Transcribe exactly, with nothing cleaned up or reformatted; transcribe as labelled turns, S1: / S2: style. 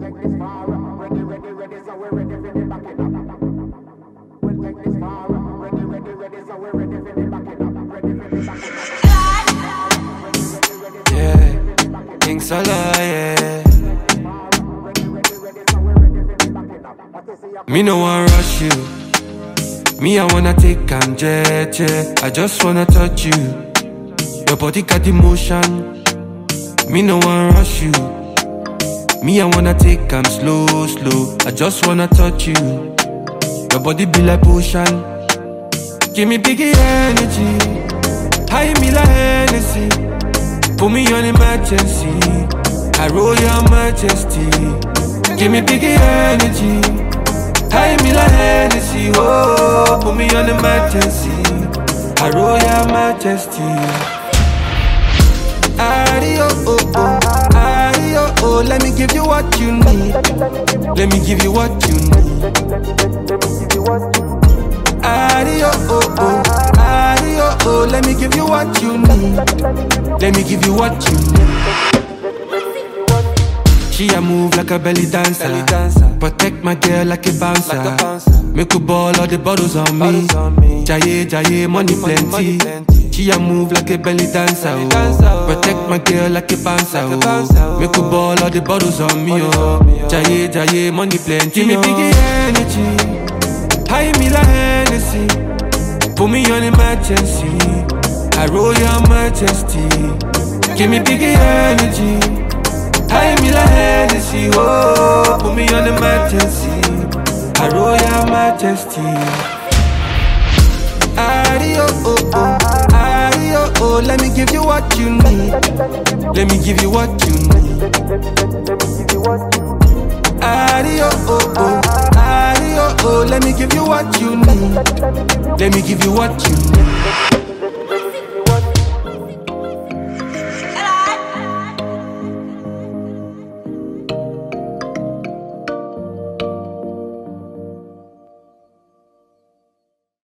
S1: take this far. Ready, ready, ready, so we're ready for the back it up. We'll take this far. Ready, ready, ready, so we're ready for the back it up. Ready for the back it up.
S2: Yeah, King Salah, yeah. Me no wanna rush you. Me I wanna take am jeje. I just wanna touch you. Your body got the motion. Me no wanna rush you. Me I wanna take am slow, slow. I just wanna touch you. Your body be like potion. Give me biggie energy. High me like Hennessy. Put me on emergency. I roll your majesty. Give me biggie energy. High me like Hennessy. Oh, put me on emergency. I roll your majesty. Adio, oh, oh, adio, oh, let me give you what you need. Let me give you what you need. Adio, oh, oh, adio, oh, let me give you what you need. Let me give you what you need. She a move like a belly dancer. belly dancer. Protect my girl like a bouncer. Like a bouncer. Make a ball all the bottles on me. Jaye, jaye, money plenty. money plenty. She a move like a belly dancer. Belly dancer oh. Protect my girl like a bouncer. Like oh. oh. Make a ball all the bottles on me. Oh. Jaye, jaye, money plenty. Give me biggie energy. High me like Hennessy. Put me on emergency. I roll your majesty. Give me biggie energy. High me like Hennessy, oh, put me on emergency. I roll your majesty. Adio, oh, oh, adio, oh, let me give you what you need. Let me give you what you need. Adio, oh, oh, adio, oh, let me give you what you need. Let me give you what you need.